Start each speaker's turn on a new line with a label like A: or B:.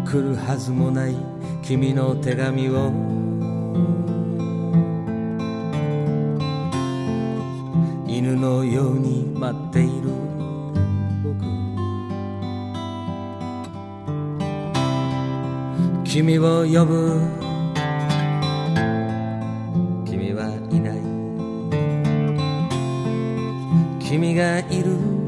A: 来るはずもない君の手紙を犬のように待っている僕、君を呼ぶ君はいない、君がいる